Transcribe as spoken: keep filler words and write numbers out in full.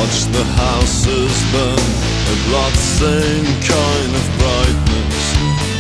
watch the houses burn, a bloodstained kind of brightness.